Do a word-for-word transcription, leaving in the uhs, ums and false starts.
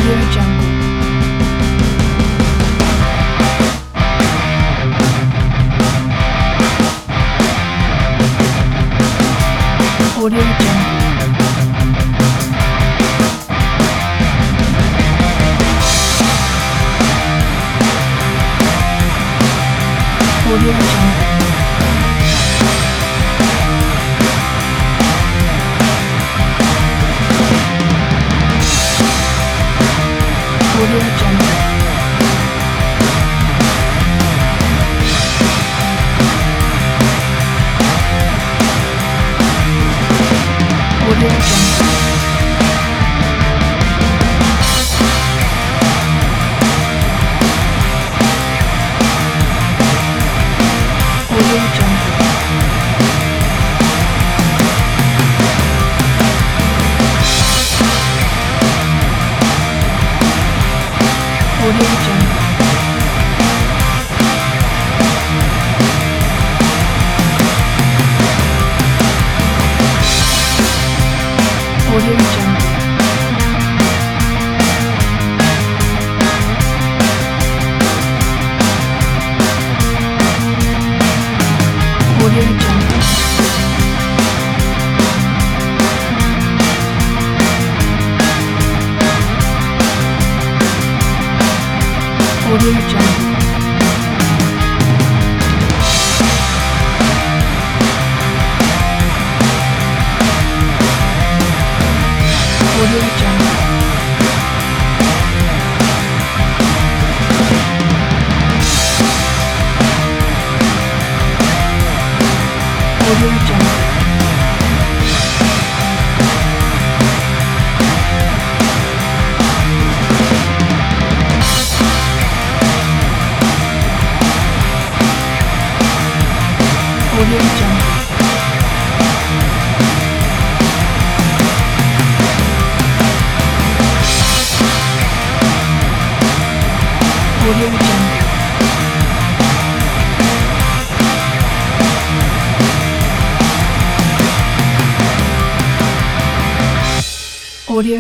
Audio Jungle. Audio Jungle. Audio Jungle. Audio Jungle. Audio Jungle. Audio Jungle. Audio Jungle. Audio Jungle. Audio Jungle. Audio Jungle. Audio Jungle. Audio Jungle. Audio Jungle. Audio Jungle.